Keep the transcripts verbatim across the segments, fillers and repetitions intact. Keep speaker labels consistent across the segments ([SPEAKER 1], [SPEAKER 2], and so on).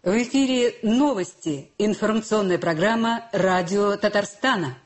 [SPEAKER 1] В эфире новости. Информационная программа «Радио Татарстана».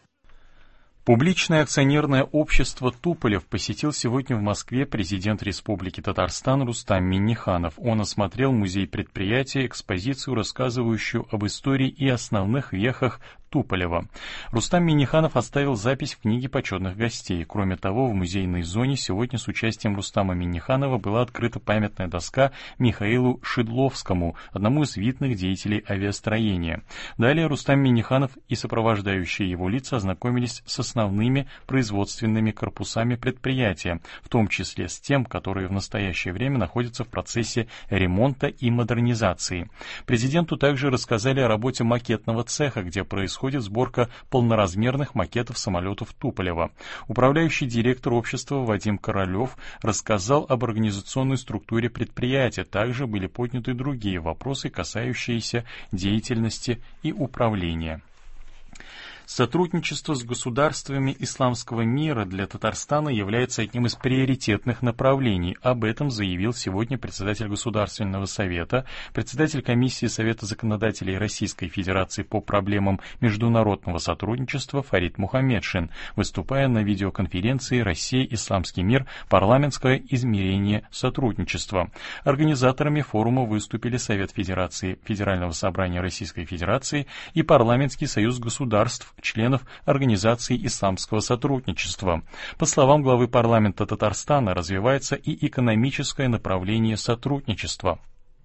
[SPEAKER 2] Публичное акционерное общество «Туполев» посетил сегодня в Москве президент Республики Татарстан Рустам Минниханов. Он осмотрел музей предприятия, экспозицию, рассказывающую об истории и основных вехах Туполева. Рустам Минниханов оставил запись в книге почетных гостей. Кроме того, в музейной зоне сегодня с участием Рустама Минниханова была открыта памятная доска Михаилу Шидловскому, одному из видных деятелей авиастроения. Далее Рустам Минниханов и сопровождающие его лица ознакомились с основными производственными корпусами предприятия, в том числе с тем, которые в настоящее время находятся в процессе ремонта и модернизации. Президенту также рассказали о работе макетного цеха, где происходит Происходит сборка полноразмерных макетов самолетов Туполева. Управляющий директор общества Вадим Королев рассказал об организационной структуре предприятия. Также были подняты другие вопросы, касающиеся деятельности и управления. Сотрудничество с государствами исламского мира для Татарстана является одним из приоритетных направлений. Об этом заявил сегодня председатель Государственного совета, председатель комиссии Совета законодателей Российской Федерации по проблемам международного сотрудничества Фарид Мухаммедшин, выступая на видеоконференции «Россия. Исламский мир. Парламентское измерение сотрудничества». Организаторами форума выступили Совет Федерации Федерального собрания Российской Федерации и Парламентский союз государств, членов Организации исламского сотрудничества. По словам главы парламента Татарстана, развивается и экономическое направление сотрудничества.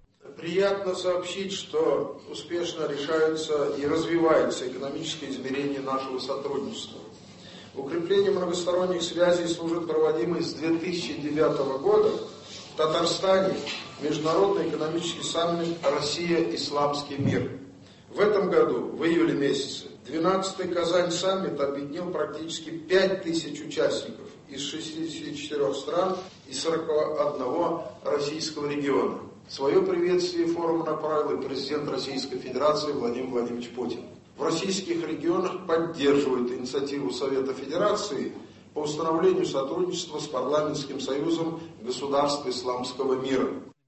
[SPEAKER 3] Приятно сообщить, что успешно решаются и развивается экономическое измерение нашего сотрудничества. Укрепление многосторонних связей служит проводимый с две тысячи девятого года в Татарстане Международный экономический саммит «Россия. Исламский мир». В этом году, в июле месяце, двенадцатый Казань саммит объединил практически пять тысяч участников из шестидесяти четырёх стран и сорока одного российского региона. Свое приветствие форуму направил и президент Российской Федерации Владимир Владимирович Путин. В российских регионах поддерживают инициативу Совета Федерации по установлению сотрудничества с Парламентским союзом государств исламского мира.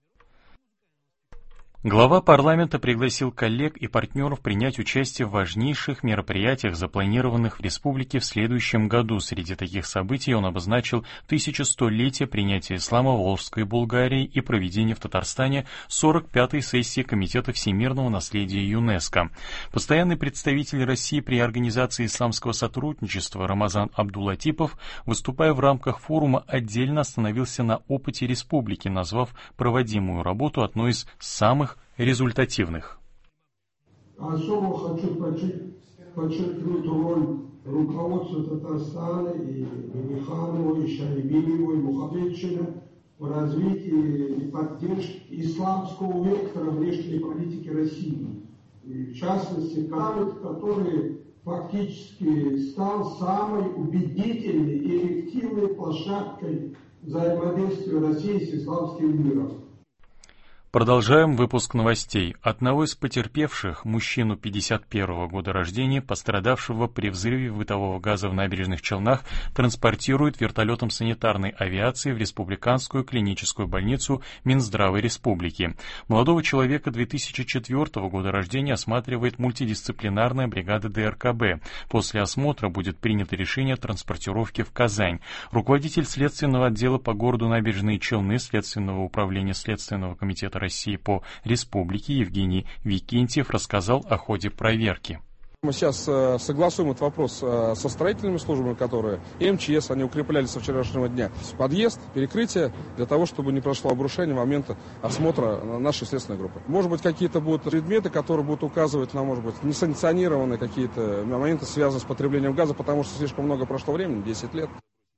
[SPEAKER 2] Глава парламента пригласил коллег и партнеров принять участие в важнейших мероприятиях, запланированных в республике в следующем году. Среди таких событий он обозначил тысячестолетие принятия ислама в Волжской Булгарии и проведение в Татарстане сорок пятой сессии Комитета всемирного наследия ЮНЕСКО. Постоянный представитель России при Организации исламского сотрудничества Рамазан Абдулатипов, выступая в рамках форума, отдельно остановился на опыте республики, назвав проводимую работу одной из самых результативных.
[SPEAKER 4] Особо хочу подчеркнуть роль руководства Татарстана и Минниханова, и Шайбиева, и Мухаммедшина в развитии и поддержке исламского вектора внешней политики России. И в частности, саммит, который фактически стал самой убедительной и эффективной площадкой взаимодействия России с исламским миром.
[SPEAKER 2] Продолжаем выпуск новостей. Одного из потерпевших, мужчину пятьдесят первого года рождения, пострадавшего при взрыве бытового газа в Набережных Челнах, транспортируют вертолетом санитарной авиации в Республиканскую клиническую больницу Минздрава Республики. Молодого человека две тысячи четвёртого года рождения осматривает мультидисциплинарная бригада дэ эр ка бэ. После осмотра будет принято решение о транспортировке в Казань. Руководитель следственного отдела по городу Набережные Челны Следственного управления Следственного комитета России по республике Евгений Викентьев рассказал о ходе проверки.
[SPEAKER 5] Мы сейчас э, согласуем этот вопрос э, со строительными службами, которые и эм че эс, они укреплялись со вчерашнего дня. Подъезд, перекрытие, для того, чтобы не прошло обрушение в момент осмотра нашей следственной группы. Может быть, какие-то будут предметы, которые будут указывать на, может быть, несанкционированные какие-то моменты, связанные с потреблением газа, потому что слишком много прошло времени, десять лет.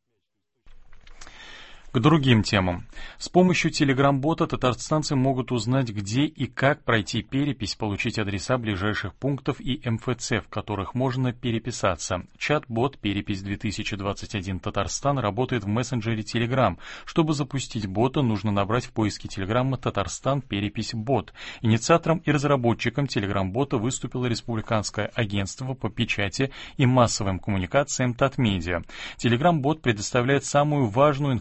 [SPEAKER 2] К другим темам. С помощью телеграм-бота татарстанцы могут узнать, где и как пройти перепись, получить адреса ближайших пунктов и эм эф цэ, в которых можно переписаться. Чат-бот «Перепись две тысячи двадцать один Татарстан» работает в мессенджере Telegram. Чтобы запустить бота, нужно набрать в поиске Телеграма «Татарстан перепись бот». Инициатором и разработчиком телеграм-бота выступило Республиканское агентство по печати и массовым коммуникациям Татмедиа. Телеграм-бот предоставляет самую важную информацию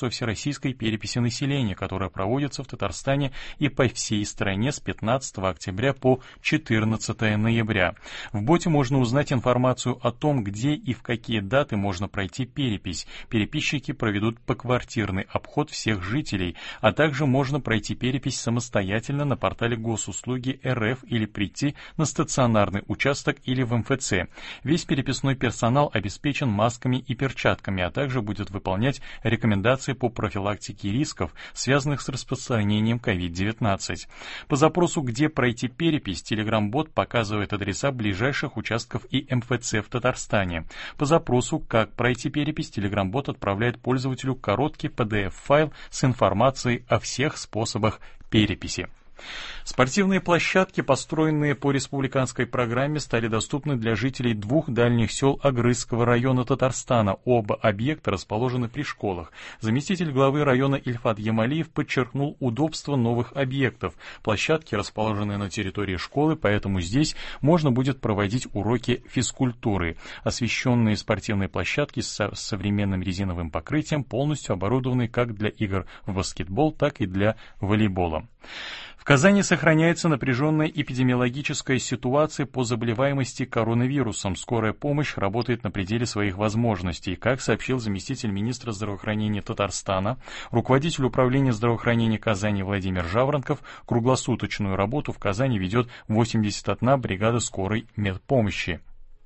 [SPEAKER 2] результатов всероссийской переписи населения, которая проводится в Татарстане и по всей стране с пятнадцатого октября по четырнадцатого ноября. В боте можно узнать информацию о том, где и в какие даты можно пройти перепись. Переписчики проведут поквартирный обход всех жителей, а также можно пройти перепись самостоятельно на портале Госуслуги РФ или прийти на стационарный участок или в эм эф цэ. Весь переписной персонал обеспечен масками и перчатками, а также будет выполнять рекомендации по профилактике рисков, связанных с распространением ковид девятнадцать. По запросу «Где пройти перепись» Telegram-бот показывает адреса ближайших участков и эм эф цэ в Татарстане. По запросу «Как пройти перепись» Telegram-бот отправляет пользователю короткий пи ди эф-файл с информацией о всех способах переписи. Спортивные площадки, построенные по республиканской программе, стали доступны для жителей двух дальних сел Агрызского района Татарстана. Оба объекта расположены при школах. Заместитель главы района Ильфат Ямалиев подчеркнул удобство новых объектов. Площадки расположены на территории школы, поэтому здесь можно будет проводить уроки физкультуры. Освещенные спортивные площадки с современным резиновым покрытием полностью оборудованы как для игр в баскетбол, так и для волейбола. В Казани сохраняется напряженная эпидемиологическая ситуация по заболеваемости коронавирусом. Скорая помощь работает на пределе своих возможностей. Как сообщил заместитель министра здравоохранения Татарстана, руководитель управления здравоохранения Казани Владимир Жаворонков, круглосуточную работу в Казани ведет восемьдесят одна бригада скорой медпомощи.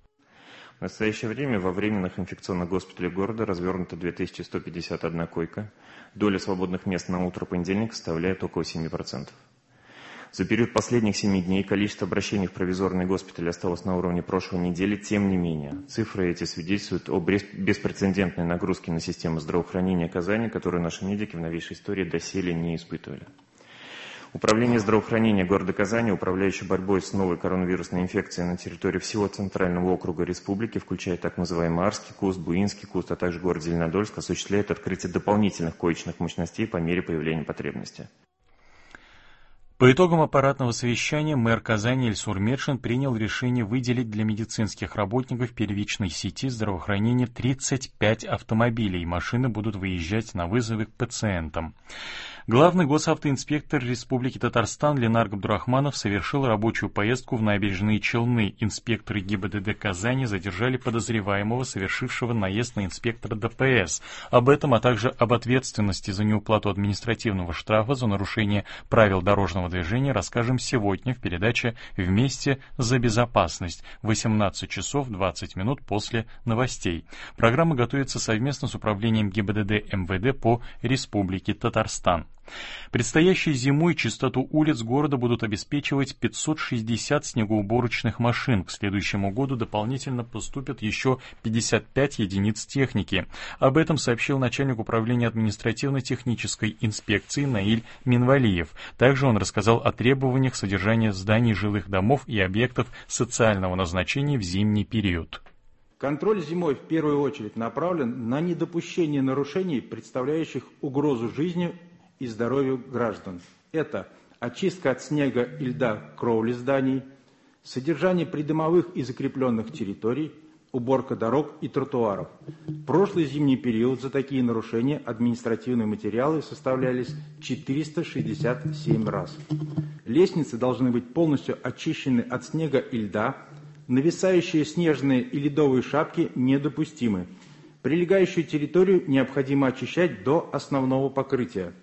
[SPEAKER 6] В настоящее время во временных инфекционных госпиталях города развернуто две тысячи сто пятьдесят одна койка. Доля свободных мест на утро понедельника составляет около семь процентов. За период последних семи дней количество обращений в провизорные госпитали осталось на уровне прошлой недели. Тем не менее, цифры эти свидетельствуют о беспрецедентной нагрузке на систему здравоохранения Казани, которую наши медики в новейшей истории доселе не испытывали. Управление здравоохранения города Казани, управляющее борьбой с новой коронавирусной инфекцией на территории всего Центрального округа республики, включая так называемый Арский куст, Буинский куст, а также город Зеленодольск, осуществляет открытие дополнительных коечных мощностей по мере появления потребности.
[SPEAKER 2] По итогам аппаратного совещания мэр Казани Ильсур Метшин принял решение выделить для медицинских работников первичной сети здравоохранения тридцать пять автомобилей. Машины будут выезжать на вызовы к пациентам. Главный госавтоинспектор Республики Татарстан Ленар Габдурахманов совершил рабочую поездку в набережные Челны. Инспекторы ГИБДД Казани задержали подозреваемого, совершившего наезд на инспектора Дэ Пэ Эс. Об этом, а также об ответственности за неуплату административного штрафа за нарушение правил дорожного движения расскажем сегодня в передаче «Вместе за безопасность» в восемнадцать часов двадцать минут после новостей. Программа готовится совместно с управлением ГИБДД Эм Вэ Дэ по Республике Татарстан. Предстоящей зимой чистоту улиц города будут обеспечивать пятьсот шестьдесят снегоуборочных машин. К следующему году дополнительно поступят еще пятьдесят пять единиц техники. Об этом сообщил начальник управления административно-технической инспекции Наиль Минвалиев. Также он рассказал о требованиях содержания зданий жилых домов и объектов социального назначения в зимний период.
[SPEAKER 7] Контроль зимой в первую очередь направлен на недопущение нарушений, представляющих угрозу жизни и здоровью граждан. Это очистка от снега и льда кровли зданий, содержание придомовых и закрепленных территорий, уборка дорог и тротуаров. В прошлый зимний период за такие нарушения административные материалы составлялись четыреста шестьдесят семь раз. Лестницы должны быть полностью очищены от снега и льда, нависающие снежные и ледовые шапки недопустимы. Прилегающую территорию необходимо очищать до основного покрытия.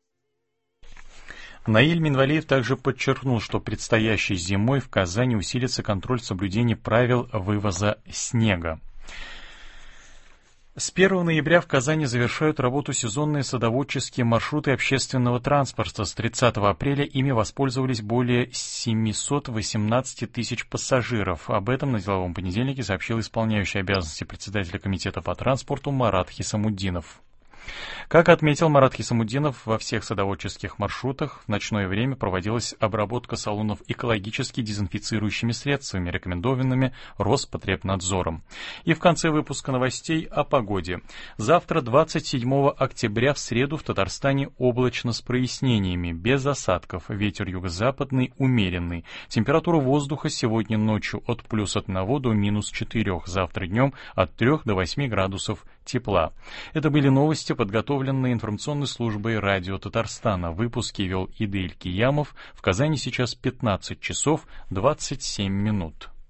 [SPEAKER 2] Наиль Минвалиев также подчеркнул, что предстоящей зимой в Казани усилится контроль соблюдения правил вывоза снега. С первого ноября в Казани завершают работу сезонные садоводческие маршруты общественного транспорта. С тридцатого апреля ими воспользовались более семьсот восемнадцать тысяч пассажиров. Об этом на деловом понедельнике сообщил исполняющий обязанности председателя комитета по транспорту Марат Хисамуддинов. Как отметил Марат Хисамуддинов, во всех садоводческих маршрутах в ночное время проводилась обработка салонов экологически дезинфицирующими средствами, рекомендованными Роспотребнадзором. И в конце выпуска новостей о погоде. Завтра, двадцать седьмого октября, в среду в Татарстане облачно с прояснениями, без осадков, ветер юго-западный умеренный. Температура воздуха сегодня ночью от плюс одного до минус четырех, завтра днем от трех до восьми градусов тепла. Это были новости, подготовленные информационной службой радио Татарстана. Выпуски вел Идель Киямов. В Казани сейчас пятнадцать часов двадцать семь минут.